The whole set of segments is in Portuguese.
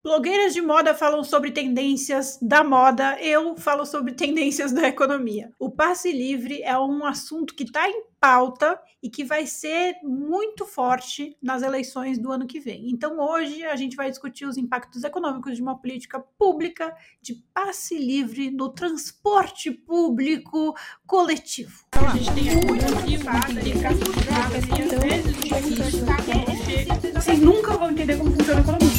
Blogueiras de moda falam sobre tendências da moda, eu falo sobre tendências da economia. O passe livre é um assunto que está em pauta e que vai ser muito forte nas eleições do ano que vem. Então hoje a gente vai discutir os impactos econômicos de uma política pública de passe livre no transporte público coletivo. Então, a gente tem aqui vocês nunca vão entender como funciona a economia.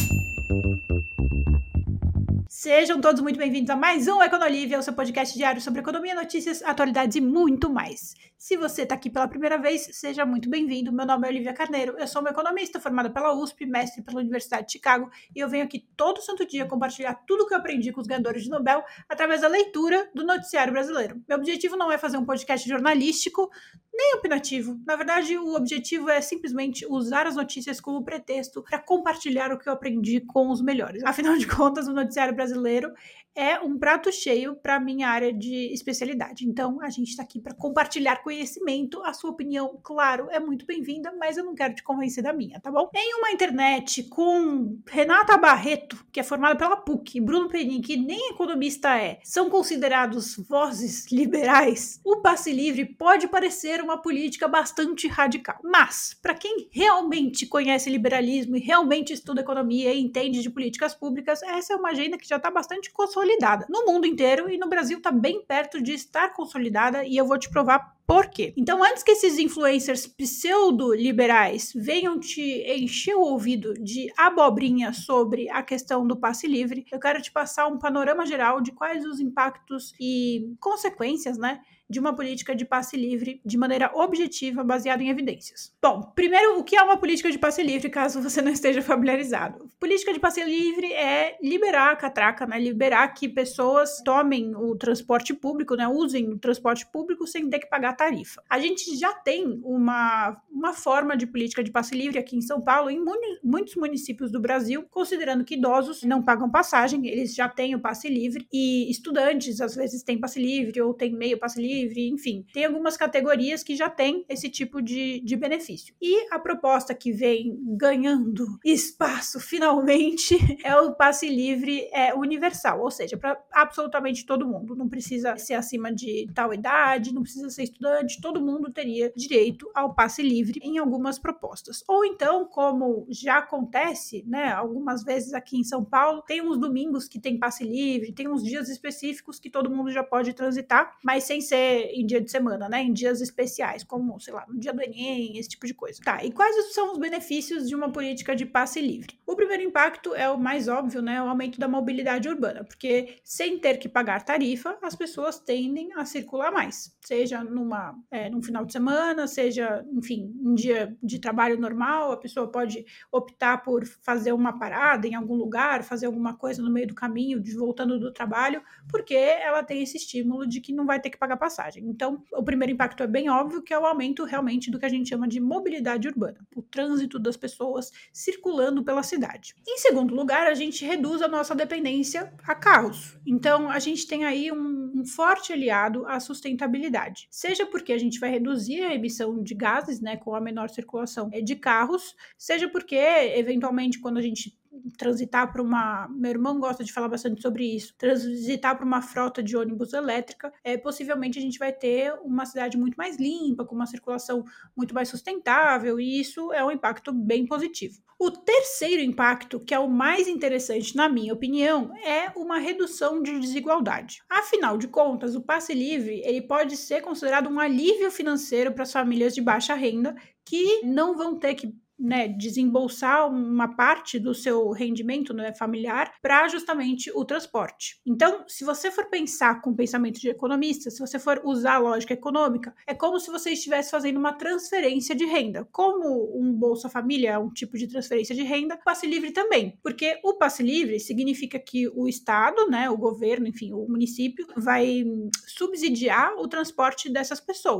Sejam todos muito bem-vindos a mais um Econolívia, o seu podcast diário sobre economia, notícias, atualidades e muito mais. Se você está aqui pela primeira vez, seja muito bem-vindo. Meu nome é Olivia Carneiro, eu sou uma economista formada pela USP, mestre pela Universidade de Chicago, e eu venho aqui todo santo dia compartilhar tudo o que eu aprendi com os ganhadores de Nobel através da leitura do noticiário brasileiro. Meu objetivo não é fazer um podcast jornalístico, nem opinativo. Na verdade, o objetivo é simplesmente usar as notícias como pretexto para compartilhar o que eu aprendi com os melhores. Afinal de contas, o noticiário brasileiro é um prato cheio para a minha área de especialidade. Então, a gente está aqui para compartilhar conhecimento. A sua opinião, claro, é muito bem-vinda, mas eu não quero te convencer da minha, tá bom? Em uma internet com Renata Barreto, que é formada pela PUC, e Bruno Penin, que nem economista é, são considerados vozes liberais, o passe livre pode parecer uma política bastante radical. Mas, para quem realmente conhece liberalismo e realmente estuda economia e entende de políticas públicas, essa é uma agenda que já está bastante consolidada no mundo inteiro e no Brasil está bem perto de estar consolidada e eu vou te provar por quê. Então, antes que esses influencers pseudo-liberais venham te encher o ouvido de abobrinha sobre a questão do passe livre, eu quero te passar um panorama geral de quais os impactos e consequências, de uma política de passe livre de maneira objetiva, baseada em evidências. Bom, primeiro, o que é uma política de passe livre, caso você não esteja familiarizado? Política de passe livre é liberar a catraca, liberar que pessoas tomem o transporte público, usem o transporte público sem ter que pagar tarifa. A gente já tem uma forma de política de passe livre aqui em São Paulo, em muitos municípios do Brasil, considerando que idosos não pagam passagem, eles já têm o passe livre, e estudantes às vezes têm passe livre ou têm meio passe livre, enfim, tem algumas categorias que já têm esse tipo de benefício. E a proposta que vem ganhando espaço finalmente é o passe livre universal, ou seja, para absolutamente todo mundo. Não precisa ser acima de tal idade, não precisa ser estudante, todo mundo teria direito ao passe livre em algumas propostas. Ou então, como já acontece, algumas vezes aqui em São Paulo, tem uns domingos que tem passe livre, tem uns dias específicos que todo mundo já pode transitar, mas sem ser em dia de semana, em dias especiais, como, sei lá, no dia do Enem, esse tipo de coisa. Tá, e quais são os benefícios de uma política de passe livre? O primeiro impacto é o mais óbvio, o aumento da mobilidade urbana, porque sem ter que pagar tarifa, as pessoas tendem a circular mais, seja num final de semana, seja, enfim, um dia de trabalho normal, a pessoa pode optar por fazer uma parada em algum lugar, fazer alguma coisa no meio do caminho, voltando do trabalho, porque ela tem esse estímulo de que não vai ter que pagar passagem. Então, o primeiro impacto é bem óbvio, que é o aumento realmente do que a gente chama de mobilidade urbana, o trânsito das pessoas circulando pela cidade. Em segundo lugar, a gente reduz a nossa dependência a carros. Então, a gente tem aí um forte aliado à sustentabilidade. Seja porque a gente vai reduzir a emissão de gases, com a menor circulação de carros, seja porque, eventualmente, quando a gente transitar para meu irmão gosta de falar bastante sobre isso, transitar para uma frota de ônibus elétrica, possivelmente a gente vai ter uma cidade muito mais limpa, com uma circulação muito mais sustentável, e isso é um impacto bem positivo. O terceiro impacto, que é o mais interessante na minha opinião, é uma redução de desigualdade. Afinal de contas, o passe livre ele pode ser considerado um alívio financeiro para as famílias de baixa renda, que não vão ter que desembolsar uma parte do seu rendimento familiar para justamente o transporte. Então, se você for pensar com pensamento de economista, se você for usar a lógica econômica, é como se você estivesse fazendo uma transferência de renda. Como um Bolsa Família é um tipo de transferência de renda, o passe livre também, porque o passe livre significa que o Estado, o governo, enfim, o município, vai subsidiar o transporte dessas pessoas.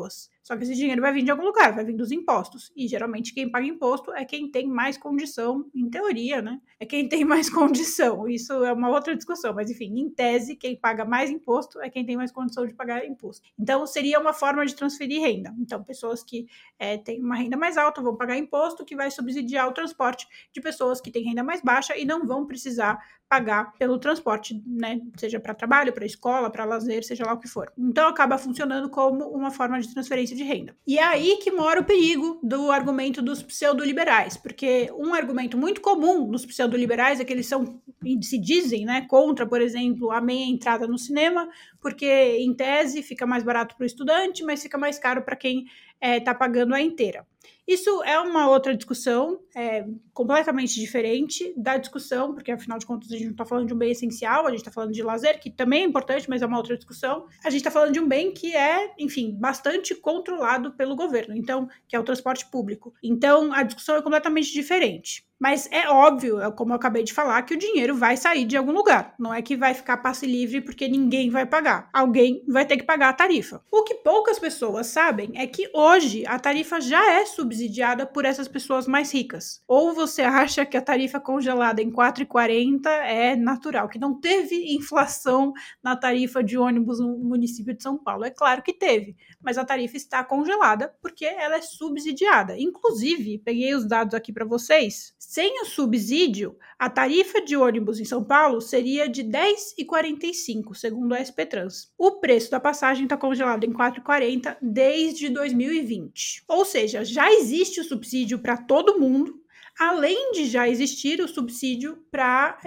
Só que esse dinheiro vai vir de algum lugar, vai vir dos impostos. E geralmente quem paga imposto é quem tem mais condição, em teoria, né? É quem tem mais condição. Isso é uma outra discussão, mas enfim, em tese, quem paga mais imposto é quem tem mais condição de pagar imposto. Então, seria uma forma de transferir renda. Então, pessoas que têm uma renda mais alta vão pagar imposto, que vai subsidiar o transporte de pessoas que têm renda mais baixa e não vão precisar pagar pelo transporte, né? Seja para trabalho, para escola, para lazer, seja lá o que for. Então, acaba funcionando como uma forma de transferência de renda. E é aí que mora o perigo do argumento dos pseudoliberais, porque um argumento muito comum dos pseudoliberais é que eles se dizem, né, contra, por exemplo, a meia entrada no cinema, porque em tese fica mais barato para o estudante, mas fica mais caro para quem está pagando a inteira. Isso é uma outra discussão, completamente diferente da discussão, porque afinal de contas a gente não está falando de um bem essencial, a gente está falando de lazer, que também é importante, mas é uma outra discussão. A gente está falando de um bem que é, enfim, bastante controlado pelo governo, então, que é o transporte público. Então, a discussão é completamente diferente. Mas é óbvio, como eu acabei de falar, que o dinheiro vai sair de algum lugar. Não é que vai ficar passe livre porque ninguém vai pagar. Alguém vai ter que pagar a tarifa. O que poucas pessoas sabem é que hoje a tarifa já é subsidiada por essas pessoas mais ricas. Ou você acha que a tarifa congelada em R$ 4,40 é natural, que não teve inflação na tarifa de ônibus no município de São Paulo. É claro que teve, mas a tarifa está congelada porque ela é subsidiada. Inclusive, peguei os dados aqui para vocês. Sem o subsídio, a tarifa de ônibus em São Paulo seria de R$ 10,45, segundo a SP Trans. O preço da passagem está congelado em R$ 4,40 desde 2020. Ou seja, já existe o subsídio para todo mundo, além de já existir o subsídio para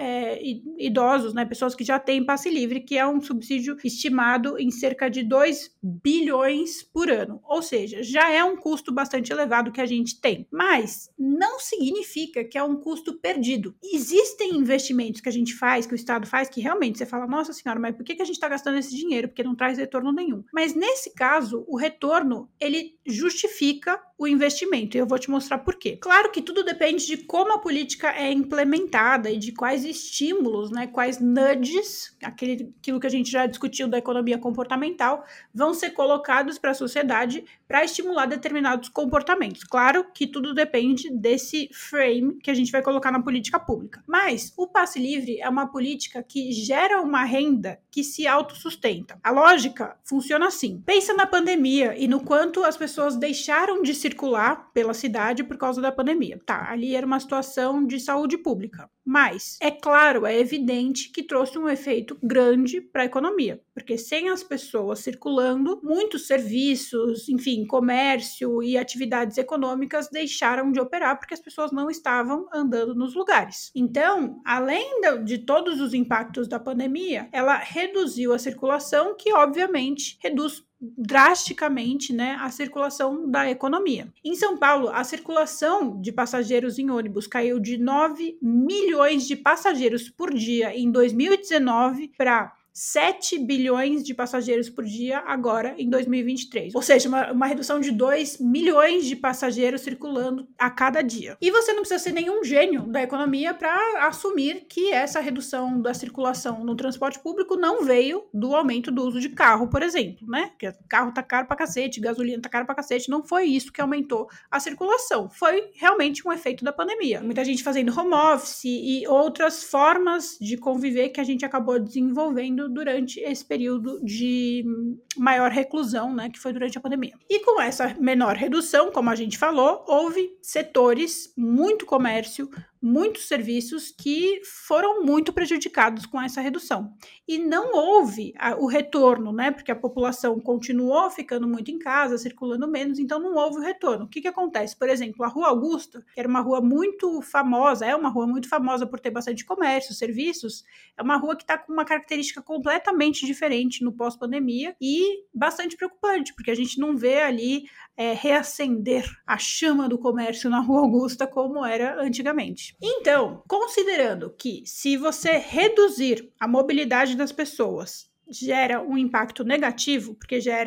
idosos, né, pessoas que já têm passe livre, que é um subsídio estimado em cerca de 2 bilhões por ano. Ou seja, já é um custo bastante elevado que a gente tem. Mas não significa que é um custo perdido. Existem investimentos que a gente faz, que o Estado faz, que realmente você fala, nossa senhora, mas por que a gente está gastando esse dinheiro? Porque não traz retorno nenhum. Mas nesse caso, o retorno, ele justifica o investimento. E eu vou te mostrar por quê. Claro que tudo depende de como a política é implementada e de quais estímulos, né, quais nudges, aquilo que a gente já discutiu da economia comportamental, vão ser colocados para a sociedade para estimular determinados comportamentos. Claro que tudo depende desse frame que a gente vai colocar na política pública. Mas o passe livre é uma política que gera uma renda que se autossustenta. A lógica funciona assim. Pensa na pandemia e no quanto as pessoas deixaram de circular pela cidade por causa da pandemia. Tá, ali era uma situação de saúde pública. Mas, é claro, é evidente que trouxe um efeito grande para a economia, porque sem as pessoas circulando, muitos serviços, enfim, comércio e atividades econômicas deixaram de operar porque as pessoas não estavam andando nos lugares. Então, além de todos os impactos da pandemia, ela reduziu a circulação, que obviamente reduz drasticamente, né, a circulação da economia. Em São Paulo, a circulação de passageiros em ônibus caiu de 9 milhões de passageiros por dia em 2019 para 7 bilhões de passageiros por dia agora em 2023. Ou seja, uma redução de 2 milhões de passageiros circulando a cada dia. E você não precisa ser nenhum gênio da economia para assumir que essa redução da circulação no transporte público não veio do aumento do uso de carro, por exemplo, né? Porque carro tá caro pra cacete, gasolina tá caro pra cacete. Não foi isso que aumentou a circulação. Foi realmente um efeito da pandemia. Muita gente fazendo home office e outras formas de conviver que a gente acabou desenvolvendo durante esse período de maior reclusão, né, que foi durante a pandemia. E com essa menor redução, como a gente falou, houve setores, muito comércio, muitos serviços que foram muito prejudicados com essa redução. E não houve o retorno, né? Porque a população continuou ficando muito em casa, circulando menos, então não houve o retorno. O que acontece? Por exemplo, a Rua Augusta, que era uma rua muito famosa, é uma rua muito famosa por ter bastante comércio, serviços, é uma rua que está com uma característica completamente diferente no pós-pandemia e bastante preocupante, porque a gente não vê ali reacender a chama do comércio na Rua Augusta como era antigamente. Então, considerando que se você reduzir a mobilidade das pessoas gera um impacto negativo, porque gera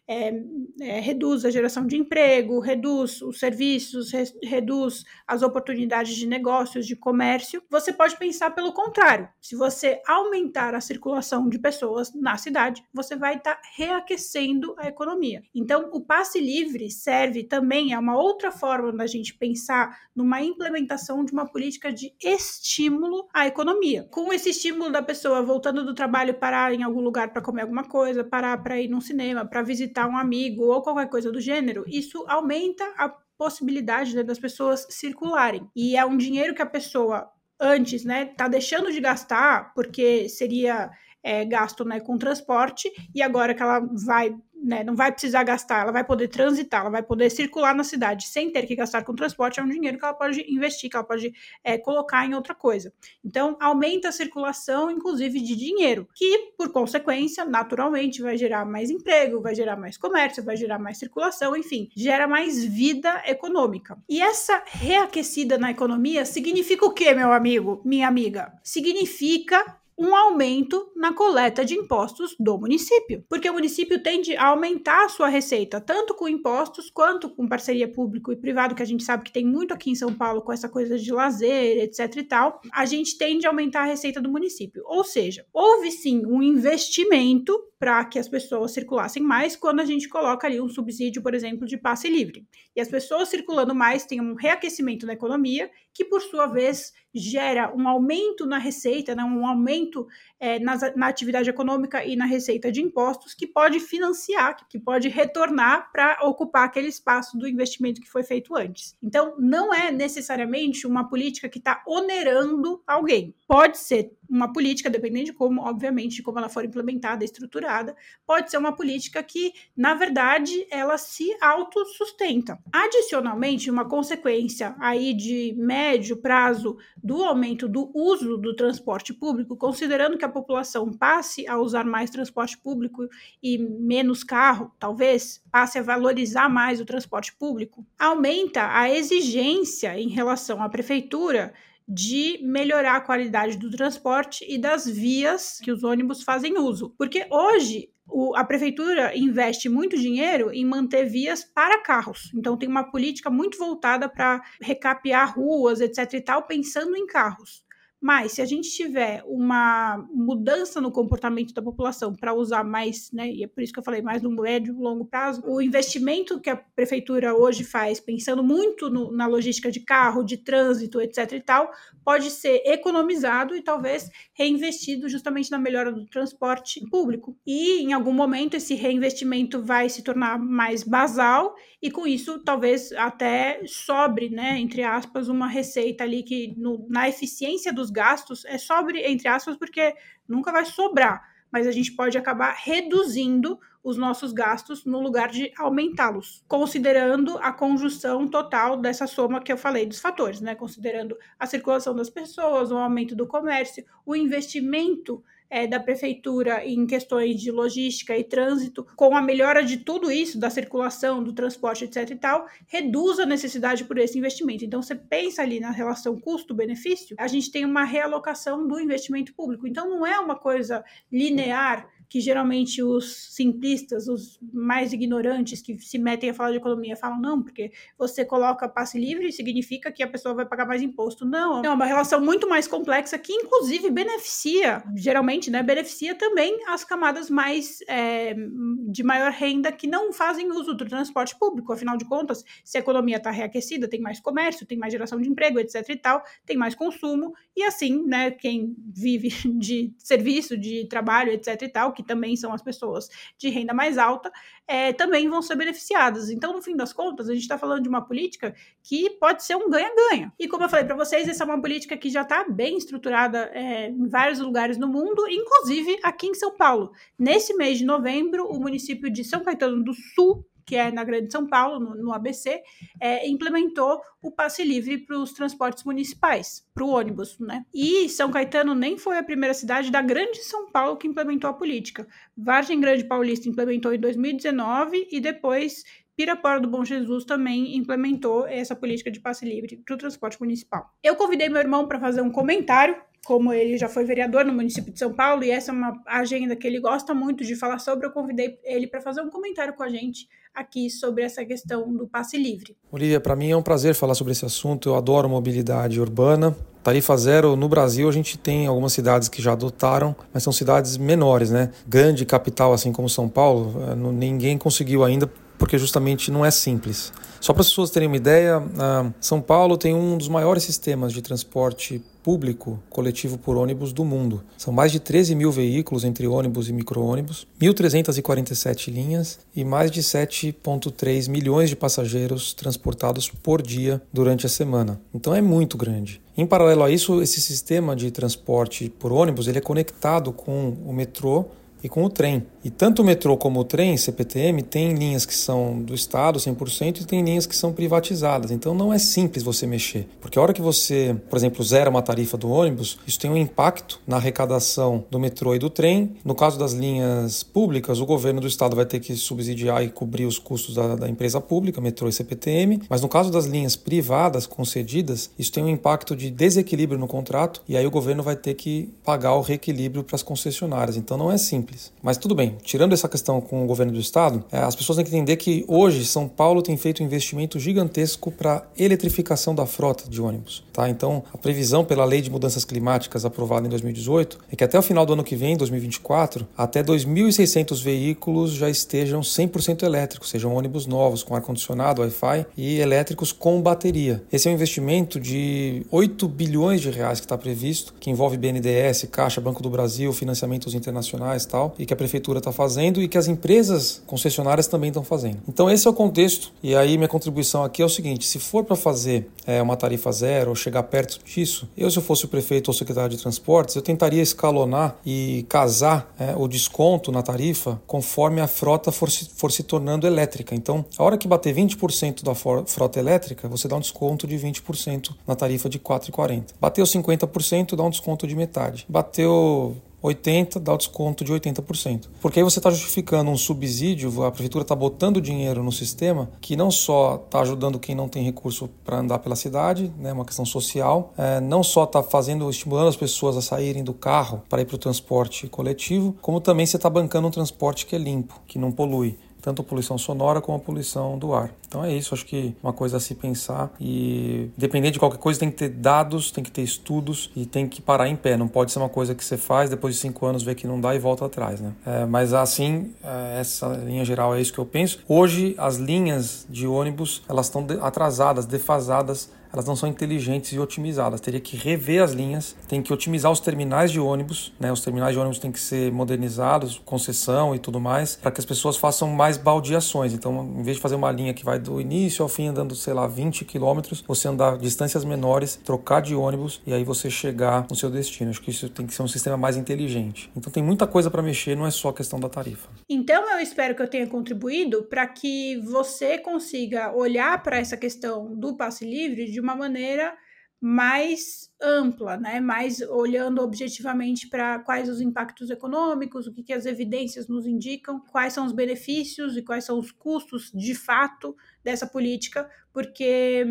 reduz a geração de emprego, reduz os serviços, reduz as oportunidades de negócios, de comércio. Você pode pensar pelo contrário. Se você aumentar a circulação de pessoas na cidade, você vai estar reaquecendo a economia. Então, o passe livre serve também, é uma outra forma da gente pensar numa implementação de uma política de estímulo à economia. Com esse estímulo da pessoa voltando do trabalho, parar em algum lugar para comer alguma coisa, parar para ir num cinema, para visitar um amigo ou qualquer coisa do gênero, isso aumenta a possibilidade, né, das pessoas circularem. E é um dinheiro que a pessoa antes, né, tá deixando de gastar porque seria gasto, né, com transporte, e agora que ela vai, né, não vai precisar gastar, ela vai poder transitar, ela vai poder circular na cidade sem ter que gastar com transporte, é um dinheiro que ela pode investir, que ela pode colocar em outra coisa. Então, aumenta a circulação, inclusive, de dinheiro, que, por consequência, naturalmente, vai gerar mais emprego, vai gerar mais comércio, vai gerar mais circulação, enfim, gera mais vida econômica. E essa reaquecida na economia significa o quê, meu amigo, minha amiga? Significa um aumento na coleta de impostos do município, porque o município tende a aumentar a sua receita, tanto com impostos quanto com parceria público e privado, que a gente sabe que tem muito aqui em São Paulo com essa coisa de lazer, etc e tal. A gente tende a aumentar a receita do município, ou seja, houve sim um investimento para que as pessoas circulassem mais quando a gente coloca ali um subsídio, por exemplo, de passe livre. E as pessoas circulando mais têm um reaquecimento na economia, que por sua vez gera um aumento na receita, né, um aumento na atividade econômica e na receita de impostos, que pode financiar, que pode retornar para ocupar aquele espaço do investimento que foi feito antes. Então, não é necessariamente uma política que está onerando alguém. Pode ser uma política, dependendo de como, obviamente, de como ela for implementada, estruturada, pode ser uma política que, na verdade, ela se autossustenta. Adicionalmente, uma consequência aí de médio prazo do aumento do uso do transporte público, considerando que a população passe a usar mais transporte público e menos carro, talvez passe a valorizar mais o transporte público, aumenta a exigência em relação à prefeitura de melhorar a qualidade do transporte e das vias que os ônibus fazem uso. Porque hoje a prefeitura investe muito dinheiro em manter vias para carros. Então tem uma política muito voltada para recapear ruas, etc e tal, pensando em carros. Mas se a gente tiver uma mudança no comportamento da população para usar mais, né, e é por isso que eu falei mais no médio e longo prazo, o investimento que a prefeitura hoje faz, pensando muito na logística de carro, de trânsito, etc e tal, pode ser economizado e talvez reinvestido justamente na melhora do transporte público. E em algum momento esse reinvestimento vai se tornar mais basal e com isso talvez até sobre, né, entre aspas, uma receita ali que na eficiência dos gastos é sobre, entre aspas, porque nunca vai sobrar, mas a gente pode acabar reduzindo os nossos gastos no lugar de aumentá-los, considerando a conjunção total dessa soma que eu falei dos fatores, né? Considerando a circulação das pessoas, o aumento do comércio, o investimento da prefeitura em questões de logística e trânsito, com a melhora de tudo isso, da circulação, do transporte, etc e tal, reduz a necessidade por esse investimento. Então, você pensa ali na relação custo-benefício, a gente tem uma realocação do investimento público. Então, não é uma coisa linear, que geralmente os simplistas, os mais ignorantes que se metem a falar de economia falam, não, porque você coloca passe livre significa que a pessoa vai pagar mais imposto. Não, é uma relação muito mais complexa que inclusive beneficia, geralmente, né, beneficia também as camadas mais de maior renda que não fazem uso do transporte público. Afinal de contas, se a economia está reaquecida, tem mais comércio, tem mais geração de emprego, etc e tal, tem mais consumo, e assim, né, quem vive de serviço, de trabalho, etc e tal, que também são as pessoas de renda mais alta, também vão ser beneficiadas. Então, no fim das contas, a gente está falando de uma política que pode ser um ganha-ganha. E como eu falei para vocês, essa é uma política que já está bem estruturada em vários lugares no mundo, inclusive aqui em São Paulo. Nesse mês de novembro, o município de São Caetano do Sul, que é na Grande São Paulo, no ABC, implementou o passe livre para os transportes municipais, para o ônibus, né? E São Caetano nem foi a primeira cidade da Grande São Paulo que implementou a política. Vargem Grande Paulista implementou em 2019 e depois Pirapora do Bom Jesus também implementou essa política de passe livre para o transporte municipal. Eu convidei meu irmão para fazer um comentário como ele já foi vereador no município de São Paulo, e essa é uma agenda que ele gosta muito de falar sobre, eu convidei ele para fazer um comentário com a gente aqui sobre essa questão do passe livre. Olivia, para mim é um prazer falar sobre esse assunto. Eu adoro mobilidade urbana. Tarifa zero no Brasil, a gente tem algumas cidades que já adotaram, mas são cidades menores, né? Grande capital, assim como São Paulo, ninguém conseguiu ainda, porque justamente não é simples. Só para as pessoas terem uma ideia, São Paulo tem um dos maiores sistemas de transporte público coletivo por ônibus do mundo. São mais de 13 mil veículos entre ônibus e micro-ônibus, 1.347 linhas e mais de 7,3 milhões de passageiros transportados por dia durante a semana. Então é muito grande. Em paralelo a isso, esse sistema de transporte por ônibus ele é conectado com o metrô e com o trem. E tanto o metrô como o trem, CPTM, tem linhas que são do Estado 100% e tem linhas que são privatizadas. Então não é simples você mexer. Porque a hora que você, por exemplo, zera uma tarifa do ônibus, isso tem um impacto na arrecadação do metrô e do trem. No caso das linhas públicas, o governo do Estado vai ter que subsidiar e cobrir os custos da empresa pública, metrô e CPTM. Mas no caso das linhas privadas concedidas, isso tem um impacto de desequilíbrio no contrato e aí o governo vai ter que pagar o reequilíbrio para as concessionárias. Então não é simples. Mas tudo bem, tirando essa questão com o governo do estado, as pessoas têm que entender que hoje São Paulo tem feito um investimento gigantesco para eletrificação da frota de ônibus. Tá? Então, a previsão pela Lei de Mudanças Climáticas aprovada em 2018 é que até o final do ano que vem, 2024, até 2.600 veículos já estejam 100% elétricos, sejam ônibus novos com ar-condicionado, Wi-Fi e elétricos com bateria. Esse é um investimento de 8 bilhões de reais que está previsto, que envolve BNDES, Caixa, Banco do Brasil, financiamentos internacionais e tal, e que a prefeitura está fazendo e que as empresas concessionárias também estão fazendo. Então esse é o contexto e aí minha contribuição aqui é o seguinte, se for para fazer uma tarifa zero ou chegar perto disso, se eu fosse o prefeito ou secretário de transportes, eu tentaria escalonar e casar o desconto na tarifa conforme a frota for se tornando elétrica. Então a hora que bater 20% da frota elétrica, você dá um desconto de 20% na tarifa de R$ 4,40. Bateu 50%, dá um desconto de metade. Bateu 80%, dá o desconto de 80%. Porque aí você está justificando um subsídio, a prefeitura está botando dinheiro no sistema que não só está ajudando quem não tem recurso para andar pela cidade, né, uma questão social, não só está estimulando as pessoas a saírem do carro para ir para o transporte coletivo, como também você está bancando um transporte que é limpo, que não polui. Tanto a poluição sonora como a poluição do ar. Então é isso, acho que uma coisa a se pensar e independente de qualquer coisa tem que ter dados, tem que ter estudos e tem que parar em pé. Não pode ser uma coisa que você faz, depois de 5 anos vê que não dá e volta atrás, né? Mas assim, essa linha geral é isso que eu penso. Hoje as linhas de ônibus, elas estão atrasadas, defasadas, elas não são inteligentes e otimizadas. Teria que rever as linhas, tem que otimizar os terminais de ônibus, né? Os terminais de ônibus têm que ser modernizados, concessão e tudo mais, para que as pessoas façam mais baldeações. Então, em vez de fazer uma linha que vai do início ao fim andando, 20 quilômetros, você andar distâncias menores, trocar de ônibus e aí você chegar no seu destino. Acho que isso tem que ser um sistema mais inteligente. Então, tem muita coisa para mexer, não é só a questão da tarifa. Então, eu espero que eu tenha contribuído para que você consiga olhar para essa questão do passe livre de uma maneira mais ampla, né? Mais olhando objetivamente para quais os impactos econômicos, o que as evidências nos indicam, quais são os benefícios e quais são os custos de fato dessa política, porque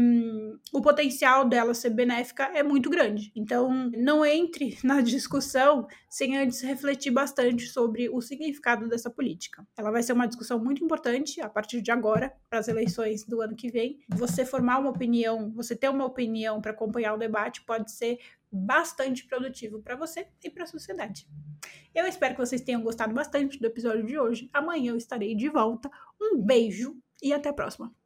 o potencial dela ser benéfica é muito grande. Então, não entre na discussão sem antes refletir bastante sobre o significado dessa política. Ela vai ser uma discussão muito importante a partir de agora, para as eleições do ano que vem. Você formar uma opinião, você ter uma opinião para acompanhar o debate pode ser bastante produtivo para você e para a sociedade. Eu espero que vocês tenham gostado bastante do episódio de hoje. Amanhã eu estarei de volta. Um beijo e até a próxima.